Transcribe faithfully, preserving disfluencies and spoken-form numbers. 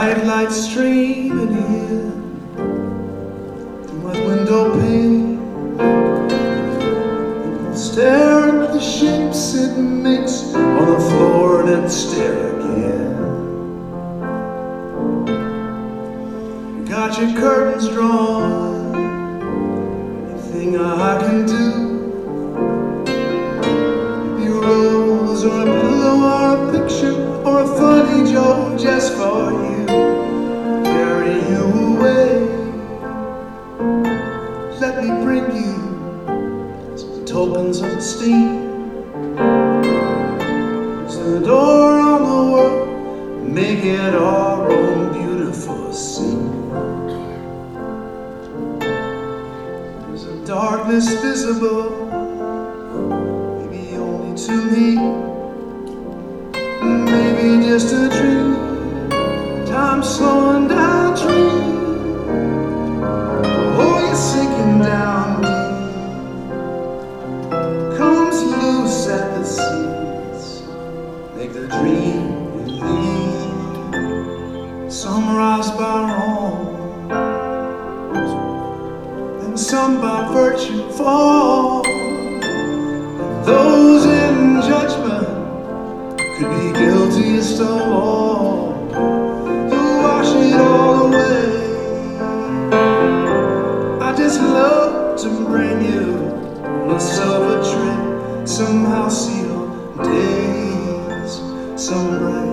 Night light streaming in through my window pane. People stare at the shapes it makes on the floor and then stare again. You got your curtains drawn, anything I can do. Maybe a rose or a pillow or a picture or a funny joke just for you. Carry you away. Let me bring you some tokens of esteem. Close the door on the world, make it our own beautiful scene. There's a darkness visible, maybe only to me. Maybe just a dream, time slowing down, dream. Oh, you're sinking down deep, comes loose at the seams. Make the dream believe. Some rise by wrong, and some by virtue fall. And those in judgment could be guiltiest of all. You wash it all away. I just love to bring you a silver tray, somehow seal days, some bright.